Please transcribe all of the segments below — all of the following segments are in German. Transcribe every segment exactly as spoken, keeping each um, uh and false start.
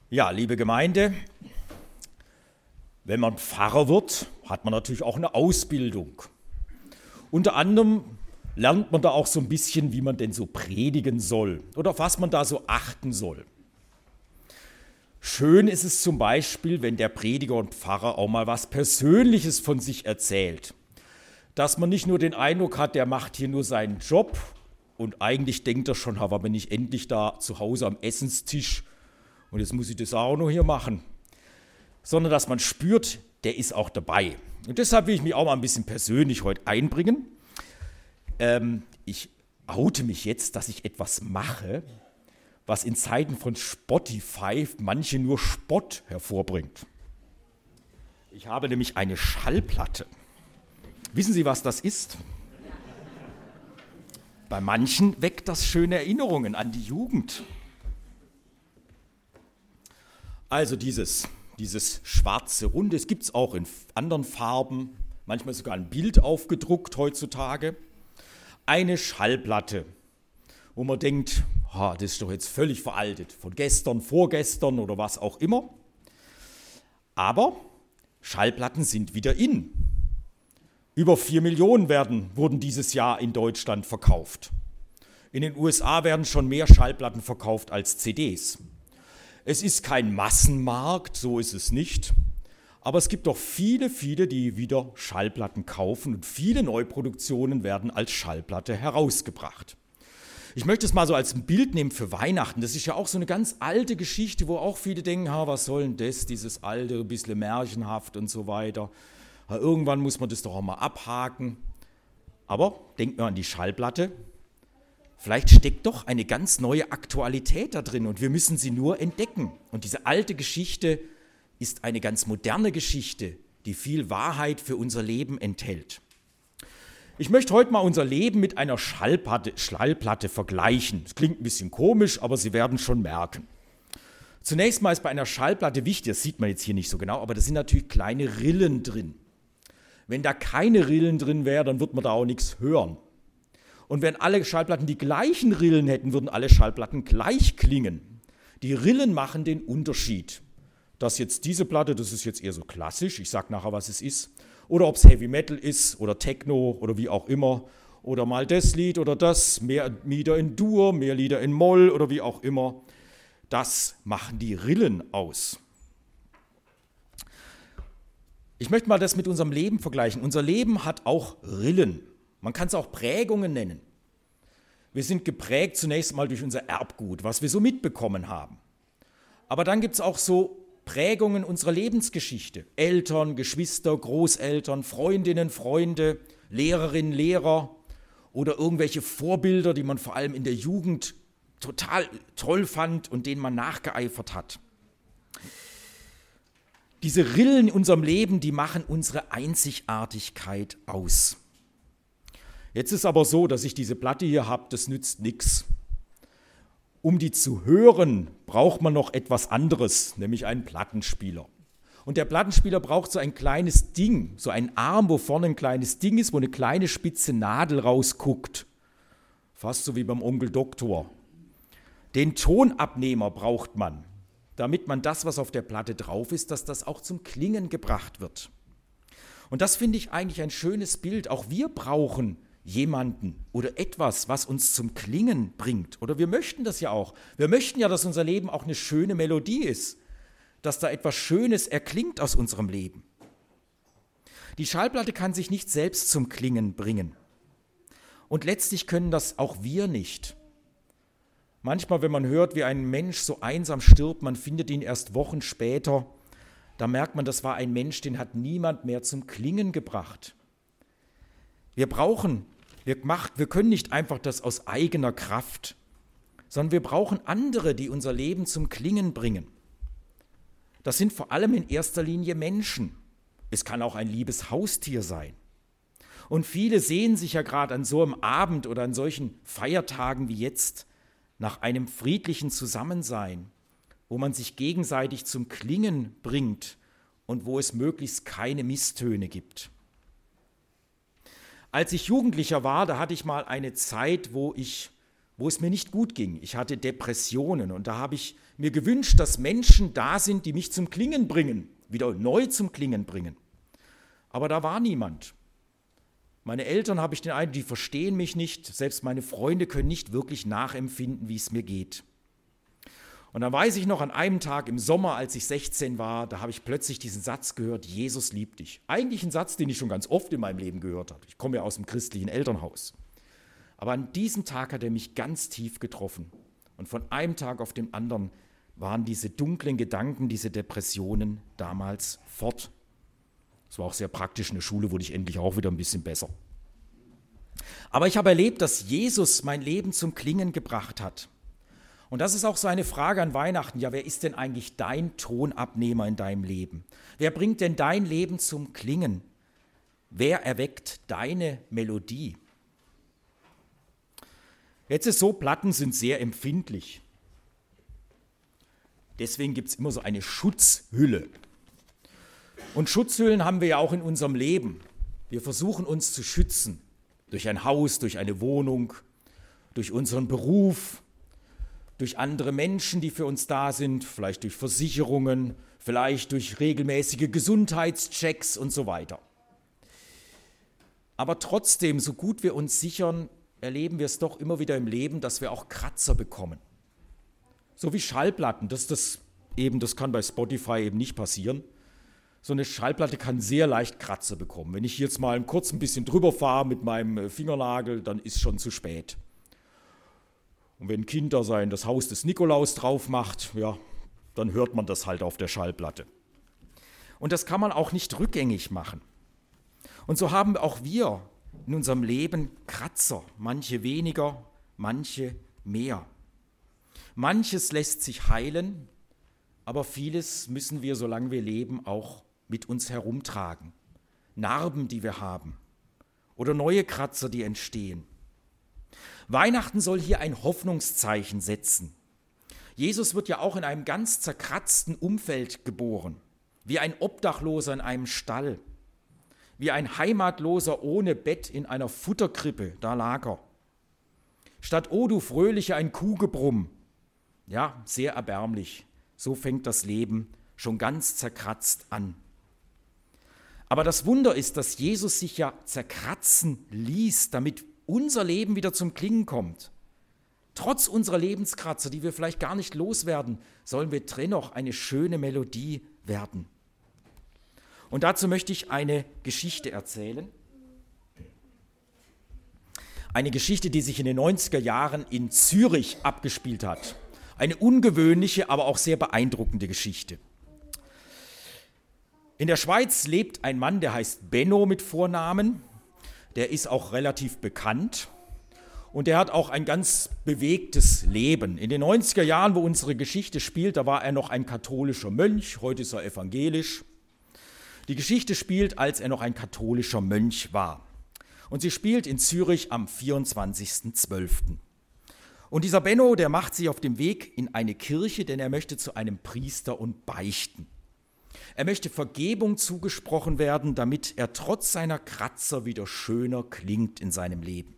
Ja, liebe Gemeinde, wenn man Pfarrer wird, hat man natürlich auch eine Ausbildung. Unter anderem lernt man da auch so ein bisschen, wie man denn so predigen soll oder auf was man da so achten soll. Schön ist es zum Beispiel, wenn der Prediger und Pfarrer auch mal was Persönliches von sich erzählt. Dass man nicht nur den Eindruck hat, der macht hier nur seinen Job und eigentlich denkt er schon, aber bin ich endlich da zu Hause am Essenstisch und jetzt muss ich das auch noch hier machen. Sondern dass man spürt, der ist auch dabei. Und deshalb will ich mich auch mal ein bisschen persönlich heute einbringen. Ähm, ich oute mich jetzt, dass ich etwas mache, was in Zeiten von Spotify manche nur Spott hervorbringt. Ich habe nämlich eine Schallplatte. Wissen Sie, was das ist? Bei manchen weckt das schöne Erinnerungen an die Jugend. Also dieses, dieses schwarze Runde, es gibt es auch in anderen Farben, manchmal sogar ein Bild aufgedruckt heutzutage. Eine Schallplatte, wo man denkt, oh, das ist doch jetzt völlig veraltet, von gestern, vorgestern oder was auch immer. Aber Schallplatten sind wieder in. Über vier Millionen werden, wurden dieses Jahr in Deutschland verkauft. In den U S A werden schon mehr Schallplatten verkauft als C Ds. Es ist kein Massenmarkt, so ist es nicht. Aber es gibt doch viele, viele, die wieder Schallplatten kaufen und viele Neuproduktionen werden als Schallplatte herausgebracht. Ich möchte es mal so als ein Bild nehmen für Weihnachten. Das ist ja auch so eine ganz alte Geschichte, wo auch viele denken, ha, was soll denn das, dieses alte, ein bisschen märchenhaft und so weiter. Ja, irgendwann muss man das doch auch mal abhaken. Aber denkt nur an die Schallplatte. Vielleicht steckt doch eine ganz neue Aktualität da drin und wir müssen sie nur entdecken. Und diese alte Geschichte ist eine ganz moderne Geschichte, die viel Wahrheit für unser Leben enthält. Ich möchte heute mal unser Leben mit einer Schallplatte, Schallplatte vergleichen. Das klingt ein bisschen komisch, aber Sie werden schon merken. Zunächst mal ist bei einer Schallplatte wichtig, das sieht man jetzt hier nicht so genau, aber da sind natürlich kleine Rillen drin. Wenn da keine Rillen drin wären, dann wird man da auch nichts hören. Und wenn alle Schallplatten die gleichen Rillen hätten, würden alle Schallplatten gleich klingen. Die Rillen machen den Unterschied. Dass jetzt diese Platte, das ist jetzt eher so klassisch, ich sage nachher, was es ist, oder ob es Heavy Metal ist oder Techno oder wie auch immer, oder mal das Lied oder das, mehr Lieder in Dur, mehr Lieder in Moll oder wie auch immer, das machen die Rillen aus. Ich möchte mal das mit unserem Leben vergleichen. Unser Leben hat auch Rillen. Man kann es auch Prägungen nennen. Wir sind geprägt zunächst mal durch unser Erbgut, was wir so mitbekommen haben. Aber dann gibt es auch so Prägungen unserer Lebensgeschichte. Eltern, Geschwister, Großeltern, Freundinnen, Freunde, Lehrerinnen, Lehrer oder irgendwelche Vorbilder, die man vor allem in der Jugend total toll fand und denen man nachgeeifert hat. Diese Rillen in unserem Leben, die machen unsere Einzigartigkeit aus. Jetzt ist aber so, dass ich diese Platte hier habe, das nützt nichts. Um die zu hören, braucht man noch etwas anderes, nämlich einen Plattenspieler. Und der Plattenspieler braucht so ein kleines Ding, so einen Arm, wo vorne ein kleines Ding ist, wo eine kleine spitze Nadel rausguckt. Fast so wie beim Onkel Doktor. Den Tonabnehmer braucht man, damit man das, was auf der Platte drauf ist, dass das auch zum Klingen gebracht wird. Und das finde ich eigentlich ein schönes Bild. Auch wir brauchen jemanden oder etwas, was uns zum Klingen bringt. Oder wir möchten das ja auch. Wir möchten ja, dass unser Leben auch eine schöne Melodie ist, dass da etwas Schönes erklingt aus unserem Leben. Die Schallplatte kann sich nicht selbst zum Klingen bringen. Und letztlich können das auch wir nicht. Manchmal, wenn man hört, wie ein Mensch so einsam stirbt, man findet ihn erst Wochen später, da merkt man, das war ein Mensch, den hat niemand mehr zum Klingen gebracht. Wir brauchen, wir, macht, wir können nicht einfach das aus eigener Kraft, sondern wir brauchen andere, die unser Leben zum Klingen bringen. Das sind vor allem in erster Linie Menschen. Es kann auch ein liebes Haustier sein. Und viele sehen sich ja gerade an so einem Abend oder an solchen Feiertagen wie jetzt nach einem friedlichen Zusammensein, wo man sich gegenseitig zum Klingen bringt und wo es möglichst keine Misstöne gibt. Als ich Jugendlicher war, da hatte ich mal eine Zeit, wo ich wo es mir nicht gut ging. Ich hatte Depressionen und da habe ich mir gewünscht, dass Menschen da sind, die mich zum Klingen bringen, wieder neu zum Klingen bringen. Aber da war niemand. Meine Eltern, habe ich den Eindruck, die verstehen mich nicht. Selbst meine Freunde können nicht wirklich nachempfinden, wie es mir geht. Und dann weiß ich noch, an einem Tag im Sommer, als ich sechzehn war, da habe ich plötzlich diesen Satz gehört, Jesus liebt dich. Eigentlich ein Satz, den ich schon ganz oft in meinem Leben gehört habe. Ich komme ja aus dem christlichen Elternhaus. Aber an diesem Tag hat er mich ganz tief getroffen. Und von einem Tag auf den anderen waren diese dunklen Gedanken, diese Depressionen damals fort. Es war auch sehr praktisch, in der Schule wurde ich endlich auch wieder ein bisschen besser. Aber ich habe erlebt, dass Jesus mein Leben zum Klingen gebracht hat. Und das ist auch so eine Frage an Weihnachten. Ja, wer ist denn eigentlich dein Tonabnehmer in deinem Leben? Wer bringt denn dein Leben zum Klingen? Wer erweckt deine Melodie? Jetzt ist so, Platten sind sehr empfindlich. Deswegen gibt es immer so eine Schutzhülle. Und Schutzhüllen haben wir ja auch in unserem Leben. Wir versuchen uns zu schützen. Durch ein Haus, durch eine Wohnung, durch unseren Beruf, durch andere Menschen, die für uns da sind, vielleicht durch Versicherungen, vielleicht durch regelmäßige Gesundheitschecks und so weiter. Aber trotzdem, so gut wir uns sichern, erleben wir es doch immer wieder im Leben, dass wir auch Kratzer bekommen. So wie Schallplatten, das, das, eben, das kann bei Spotify eben nicht passieren. So eine Schallplatte kann sehr leicht Kratzer bekommen. Wenn ich jetzt mal kurz ein bisschen drüber fahre mit meinem Fingernagel, dann ist schon zu spät. Und wenn ein Kind da sein das Haus des Nikolaus drauf macht, ja, dann hört man das halt auf der Schallplatte. Und das kann man auch nicht rückgängig machen. Und so haben auch wir in unserem Leben Kratzer, manche weniger, manche mehr. Manches lässt sich heilen, aber vieles müssen wir, solange wir leben, auch mit uns herumtragen. Narben, die wir haben oder neue Kratzer, die entstehen. Weihnachten soll hier ein Hoffnungszeichen setzen. Jesus wird ja auch in einem ganz zerkratzten Umfeld geboren, wie ein Obdachloser in einem Stall, wie ein Heimatloser ohne Bett in einer Futterkrippe, da lag er. Statt O du Fröhliche ein Kuhgebrumm. Ja, sehr erbärmlich. So fängt das Leben schon ganz zerkratzt an. Aber das Wunder ist, dass Jesus sich ja zerkratzen ließ, damit unser Leben wieder zum Klingen kommt. Trotz unserer Lebenskratzer, die wir vielleicht gar nicht loswerden, sollen wir dennoch eine schöne Melodie werden. Und dazu möchte ich eine Geschichte erzählen. Eine Geschichte, die sich in den neunziger Jahren in Zürich abgespielt hat. Eine ungewöhnliche, aber auch sehr beeindruckende Geschichte. In der Schweiz lebt ein Mann, der heißt Benno mit Vornamen. Der ist auch relativ bekannt und der hat auch ein ganz bewegtes Leben. In den neunziger Jahren, wo unsere Geschichte spielt, da war er noch ein katholischer Mönch, heute ist er evangelisch. Die Geschichte spielt, als er noch ein katholischer Mönch war. Und sie spielt in Zürich am vierundzwanzigsten zwölften Und dieser Benno, der macht sich auf dem Weg in eine Kirche, denn er möchte zu einem Priester und beichten. Er möchte Vergebung zugesprochen werden, damit er trotz seiner Kratzer wieder schöner klingt in seinem Leben.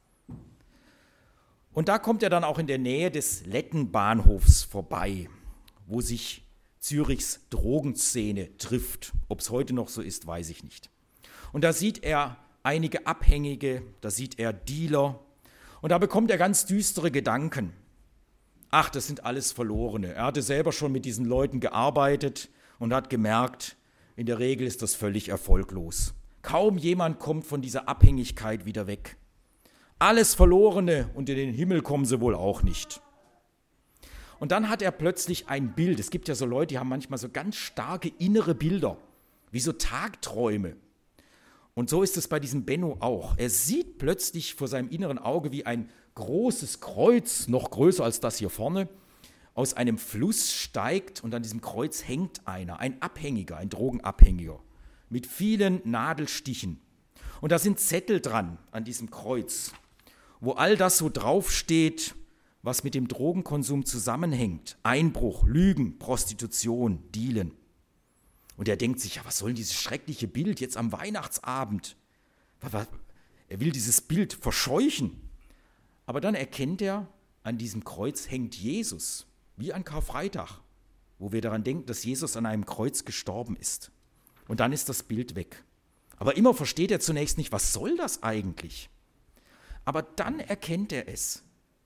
Und da kommt er dann auch in der Nähe des Lettenbahnhofs vorbei, wo sich Zürichs Drogenszene trifft. Ob es heute noch so ist, weiß ich nicht. Und da sieht er einige Abhängige, da sieht er Dealer und da bekommt er ganz düstere Gedanken. Ach, das sind alles Verlorene. Er hatte selber schon mit diesen Leuten gearbeitet und hat gemerkt, in der Regel ist das völlig erfolglos. Kaum jemand kommt von dieser Abhängigkeit wieder weg. Alles Verlorene und in den Himmel kommen sie wohl auch nicht. Und dann hat er plötzlich ein Bild. Es gibt ja so Leute, die haben manchmal so ganz starke innere Bilder, wie so Tagträume. Und so ist es bei diesem Benno auch. Er sieht plötzlich vor seinem inneren Auge, wie ein großes Kreuz, noch größer als das hier vorne, aus einem Fluss steigt und an diesem Kreuz hängt einer, ein Abhängiger, ein Drogenabhängiger, mit vielen Nadelstichen. Und da sind Zettel dran an diesem Kreuz, wo all das so draufsteht, was mit dem Drogenkonsum zusammenhängt. Einbruch, Lügen, Prostitution, Dealen. Und er denkt sich, ja, was soll denn dieses schreckliche Bild jetzt am Weihnachtsabend? Er will dieses Bild verscheuchen. Aber dann erkennt er, an diesem Kreuz hängt Jesus, wie an Karfreitag, wo wir daran denken, dass Jesus an einem Kreuz gestorben ist. Und dann ist das Bild weg. Aber immer versteht er zunächst nicht, was soll das eigentlich? Aber dann erkennt er es,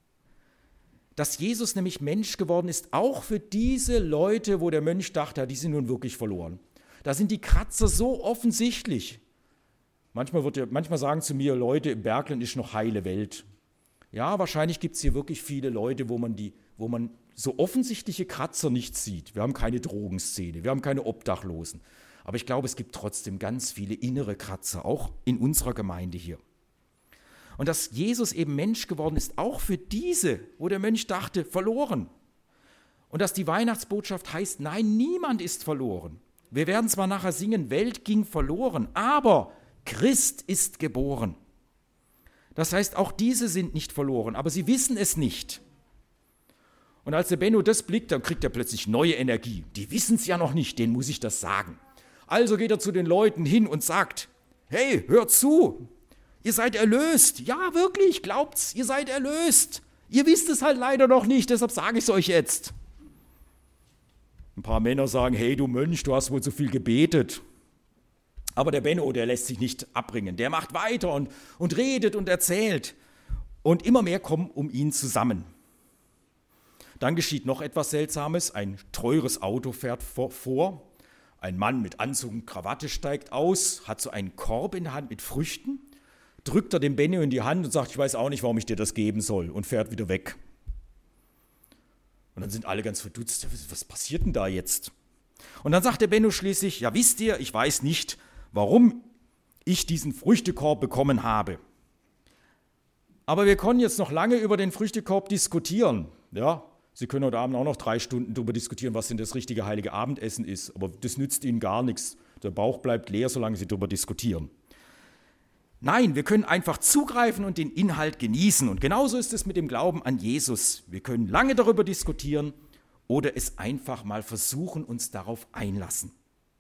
dass Jesus nämlich Mensch geworden ist, auch für diese Leute, wo der Mönch dachte, die sind nun wirklich verloren. Da sind die Kratzer so offensichtlich. Manchmal, wird ja, manchmal sagen zu mir Leute, im Bergland ist noch heile Welt. Ja, wahrscheinlich gibt es hier wirklich viele Leute, wo man, die, wo man so offensichtliche Kratzer nicht sieht. Wir haben keine Drogenszene, wir haben keine Obdachlosen. Aber ich glaube, es gibt trotzdem ganz viele innere Kratzer, auch in unserer Gemeinde hier. Und dass Jesus eben Mensch geworden ist, auch für diese, wo der Mönch dachte, verloren. Und dass die Weihnachtsbotschaft heißt, nein, niemand ist verloren. Wir werden zwar nachher singen, Welt ging verloren, aber Christ ist geboren. Das heißt, auch diese sind nicht verloren, aber sie wissen es nicht. Und als der Benno das blickt, dann kriegt er plötzlich neue Energie. Die wissen es ja noch nicht, denen muss ich das sagen. Also geht er zu den Leuten hin und sagt, hey, hört zu, ihr seid erlöst. Ja, wirklich, glaubt's, ihr seid erlöst. Ihr wisst es halt leider noch nicht, deshalb sage ich es euch jetzt. Ein paar Männer sagen, hey du Mönch, du hast wohl zu viel gebetet. Aber der Benno, der lässt sich nicht abbringen. Der macht weiter und, und redet und erzählt. Und immer mehr kommen um ihn zusammen. Dann geschieht noch etwas Seltsames. Ein teures Auto fährt vor. Ein Mann mit Anzug und Krawatte steigt aus, hat so einen Korb in der Hand mit Früchten, drückt er dem Benno in die Hand und sagt, ich weiß auch nicht, warum ich dir das geben soll, und fährt wieder weg. Und dann sind alle ganz verdutzt, was passiert denn da jetzt? Und dann sagt der Benno schließlich, ja wisst ihr, ich weiß nicht, warum ich diesen Früchtekorb bekommen habe. Aber wir können jetzt noch lange über den Früchtekorb diskutieren. Ja, Sie können heute Abend auch noch drei Stunden darüber diskutieren, was denn das richtige heilige Abendessen ist. Aber das nützt Ihnen gar nichts. Der Bauch bleibt leer, solange Sie darüber diskutieren. Nein, wir können einfach zugreifen und den Inhalt genießen. Und genauso ist es mit dem Glauben an Jesus. Wir können lange darüber diskutieren oder es einfach mal versuchen, uns darauf einlassen.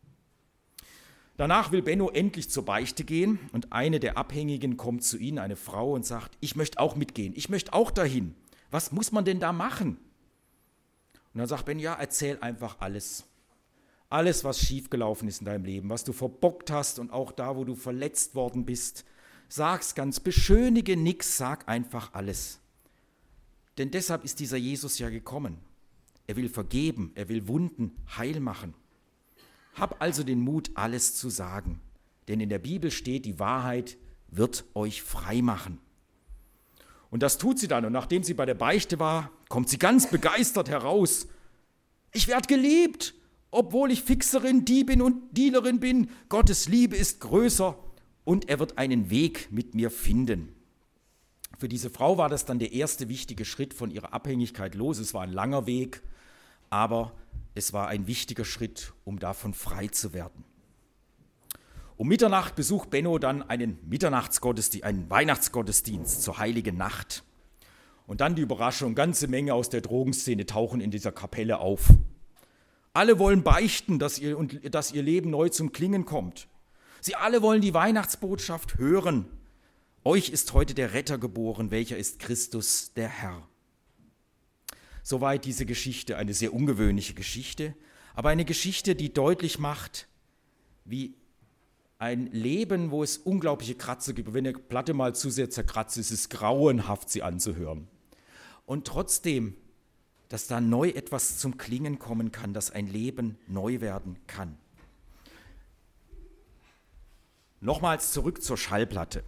Danach will Benno endlich zur Beichte gehen und eine der Abhängigen kommt zu ihnen, eine Frau, und sagt, ich möchte auch mitgehen, ich möchte auch dahin. Was muss man denn da machen? Und dann sagt Benno, ja, erzähl einfach alles. Alles, was schiefgelaufen ist in deinem Leben, was du verbockt hast und auch da, wo du verletzt worden bist. Sag's ganz, beschönige nix, sag einfach alles. Denn deshalb ist dieser Jesus ja gekommen. Er will vergeben, er will Wunden heil machen. Hab also den Mut, alles zu sagen. Denn in der Bibel steht, die Wahrheit wird euch frei machen. Und das tut sie dann. Und nachdem sie bei der Beichte war, kommt sie ganz begeistert heraus. Ich werde geliebt, obwohl ich Fixerin, Diebin und Dealerin bin. Gottes Liebe ist größer und er wird einen Weg mit mir finden. Für diese Frau war das dann der erste wichtige Schritt von ihrer Abhängigkeit los. Es war ein langer Weg, aber es war ein wichtiger Schritt, um davon frei zu werden. Um Mitternacht besucht Benno dann einen Mitternachtsgottesdienst, einen Weihnachtsgottesdienst zur Heiligen Nacht. Und dann die Überraschung, ganze Menge aus der Drogenszene tauchen in dieser Kapelle auf. Alle wollen beichten, dass ihr, und, dass ihr Leben neu zum Klingen kommt. Sie alle wollen die Weihnachtsbotschaft hören. Euch ist heute der Retter geboren, welcher ist Christus, der Herr. Soweit diese Geschichte, eine sehr ungewöhnliche Geschichte, aber eine Geschichte, die deutlich macht, wie ein Leben, wo es unglaubliche Kratzer gibt. Wenn eine Platte mal zu sehr zerkratzt ist, ist es grauenhaft, sie anzuhören. Und trotzdem, dass da neu etwas zum Klingen kommen kann, dass ein Leben neu werden kann. Nochmals zurück zur Schallplatte.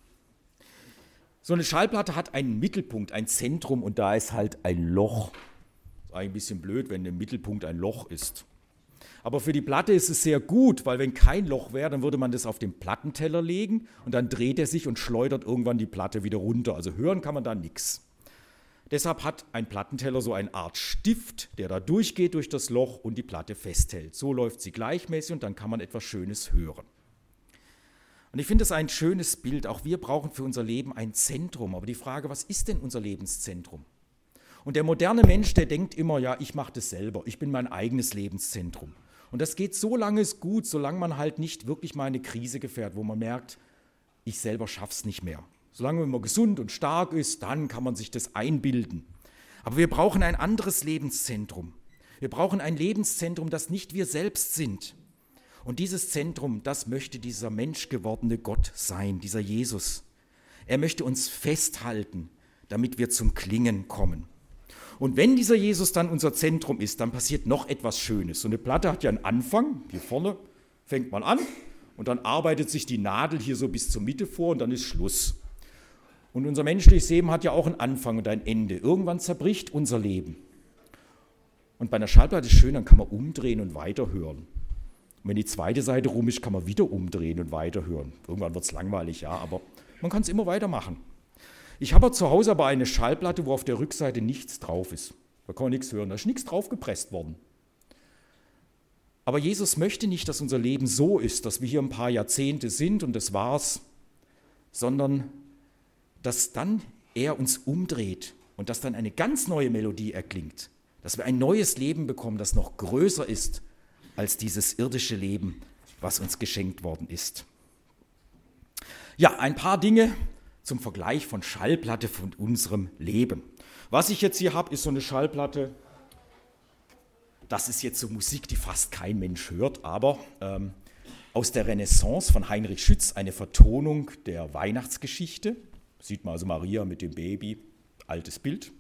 So eine Schallplatte hat einen Mittelpunkt, ein Zentrum und da ist halt ein Loch. Ist eigentlich ein bisschen blöd, wenn im Mittelpunkt ein Loch ist. Aber für die Platte ist es sehr gut, weil wenn kein Loch wäre, dann würde man das auf den Plattenteller legen und dann dreht er sich und schleudert irgendwann die Platte wieder runter. Also hören kann man da nichts. Deshalb hat ein Plattenteller so eine Art Stift, der da durchgeht durch das Loch und die Platte festhält. So läuft sie gleichmäßig und dann kann man etwas Schönes hören. Und ich finde es ein schönes Bild. Auch wir brauchen für unser Leben ein Zentrum. Aber die Frage, was ist denn unser Lebenszentrum? Und der moderne Mensch, der denkt immer, ja, ich mache das selber. Ich bin mein eigenes Lebenszentrum. Und das geht so lange gut, solange man halt nicht wirklich mal eine Krise gefährt, wo man merkt, ich selber schaff's nicht mehr. Solange man gesund und stark ist, dann kann man sich das einbilden. Aber wir brauchen ein anderes Lebenszentrum. Wir brauchen ein Lebenszentrum, das nicht wir selbst sind. Und dieses Zentrum, das möchte dieser menschgewordene Gott sein, dieser Jesus. Er möchte uns festhalten, damit wir zum Klingen kommen. Und wenn dieser Jesus dann unser Zentrum ist, dann passiert noch etwas Schönes. So eine Platte hat ja einen Anfang, hier vorne fängt man an und dann arbeitet sich die Nadel hier so bis zur Mitte vor und dann ist Schluss. Und unser menschliches Leben hat ja auch einen Anfang und ein Ende. Irgendwann zerbricht unser Leben. Und bei einer Schallplatte ist schön, dann kann man umdrehen und weiterhören. Und wenn die zweite Seite rum ist, kann man wieder umdrehen und weiterhören. Irgendwann wird es langweilig, ja, aber man kann es immer weitermachen. Ich habe zu Hause aber eine Schallplatte, wo auf der Rückseite nichts drauf ist. Da kann man nichts hören, da ist nichts drauf gepresst worden. Aber Jesus möchte nicht, dass unser Leben so ist, dass wir hier ein paar Jahrzehnte sind und das war's, sondern dass dann er uns umdreht und dass dann eine ganz neue Melodie erklingt, dass wir ein neues Leben bekommen, das noch größer ist als dieses irdische Leben, was uns geschenkt worden ist. Ja, ein paar Dinge zum Vergleich von Schallplatte von unserem Leben. Was ich jetzt hier habe, ist so eine Schallplatte. Das ist jetzt so Musik, die fast kein Mensch hört, aber ähm, aus der Renaissance von Heinrich Schütz, eine Vertonung der Weihnachtsgeschichte. Sieht man also Maria mit dem Baby, altes Bild.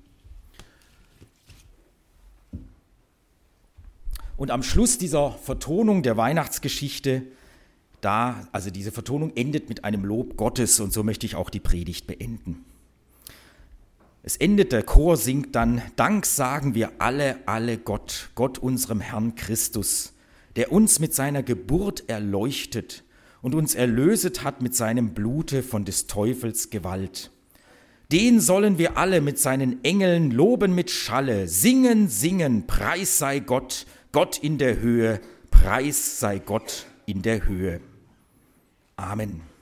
Und am Schluss dieser Vertonung der Weihnachtsgeschichte, da, also diese Vertonung endet mit einem Lob Gottes und so möchte ich auch die Predigt beenden. Es endet, der Chor singt dann: Dank sagen wir alle, alle Gott, Gott unserem Herrn Christus, der uns mit seiner Geburt erleuchtet und uns erlöset hat mit seinem Blute von des Teufels Gewalt. Den sollen wir alle mit seinen Engeln loben mit Schalle, singen, singen, Preis sei Gott, Gott in der Höhe, Preis sei Gott in der Höhe. Amen.